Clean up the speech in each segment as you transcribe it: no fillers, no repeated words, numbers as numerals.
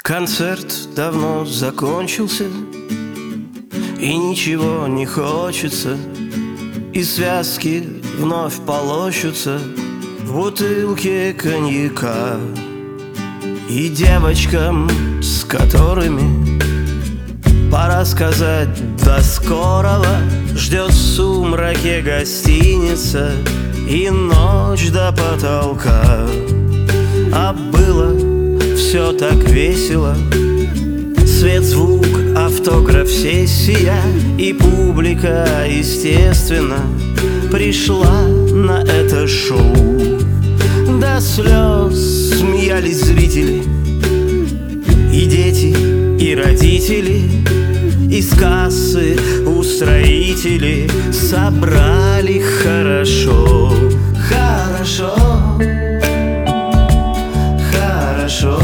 Концерт давно закончился, и ничего не хочется, и связки вновь полощутся в бутылке коньяка. И девочкам, с которыми пора сказать до скорого, ждет в сумраке гостиница и ночь до потолка. А было все так весело: свет, звук, автограф, сессия, и публика, естественно, пришла на это шоу. До слез смеялись зрители, и дети, и родители, из кассы устроители собрали хорошо. Хорошо, хорошо.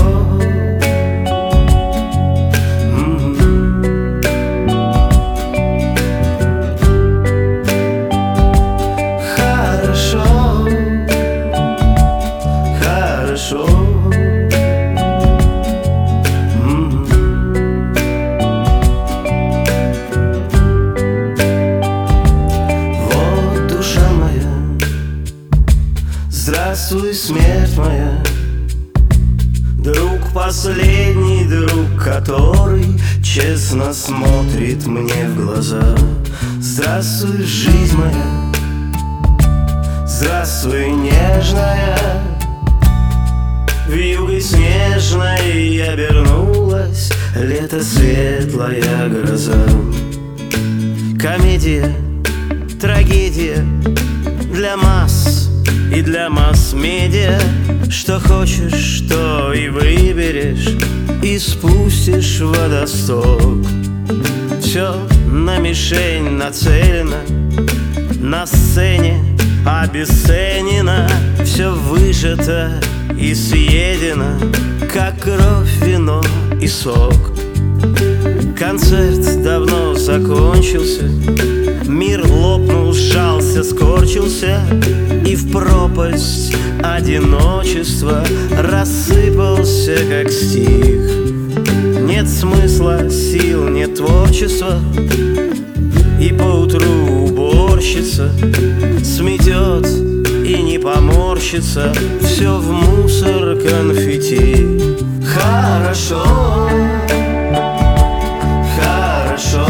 Вот душа моя, здравствуй, смерть моя, друг, последний друг, который честно смотрит мне в глаза. Здравствуй, жизнь моя, здравствуй, нежная. Вьюгой снежной обернулась лето, светлая гроза. Комедия, трагедия для масс и для масс-медиа. Что хочешь, то и выберешь, и спустишь в водосток. Все на мишень нацелено, на сцене обесценено, все выжато и съедено, как кровь, вино и сок. Концерт давно закончился, мир лопнул, сжался, скорчился, и в пропасть одиночества рассыпался, как стих. Нет смысла, сил, нет творчества, и поутру уборщица сметет и не поморщится все в мусор, конфетти. Хорошо, хорошо.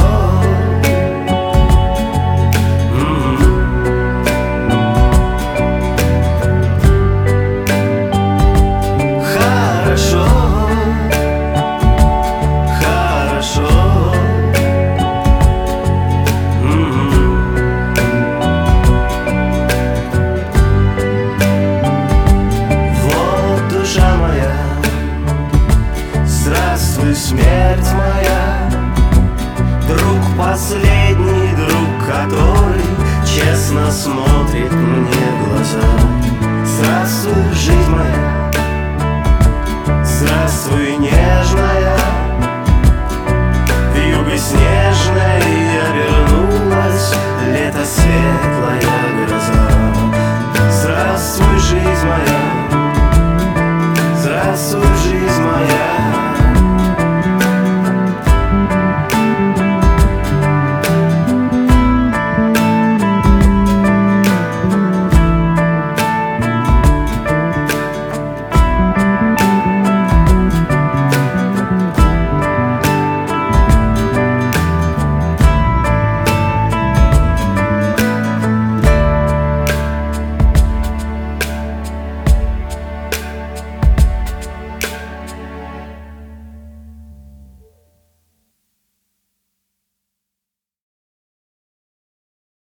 Хорошо, хорошо. Вот душа моя, здравствуй, смерть моя.